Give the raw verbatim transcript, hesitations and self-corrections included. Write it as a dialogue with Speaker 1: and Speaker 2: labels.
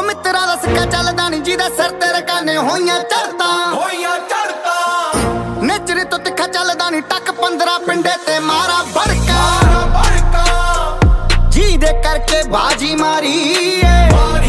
Speaker 1: ਮਿੱਤਰਾਂ ਦਾ ਸਿੱਕਾ ਚੱਲਦਾ ਨੀ ਜਿਹਦੇ ਸਿਰ ਤੇ ਰਕਾਨੇ ਹੋਈਆਂ ਚੜ੍ਹਤਾਂ
Speaker 2: ਹੋਈਆਂ ਚੜ੍ਹਤਾਂ
Speaker 1: ਨੇਚਰੇ ਤੋਂ ਤਿੱਖਾ ਚੱਲਦਾ ਨੀ ਟੱਕ ਪੰਦਰਾਂ ਪਿੰਡੇ ਤੇ ਮਾਰਾ ਬੜਕਾ
Speaker 2: ਬੜਕਾ
Speaker 1: ਜਿਹਦੇ ਕਰਕੇ ਬਾਜੀ ਮਾਰੀ ਏ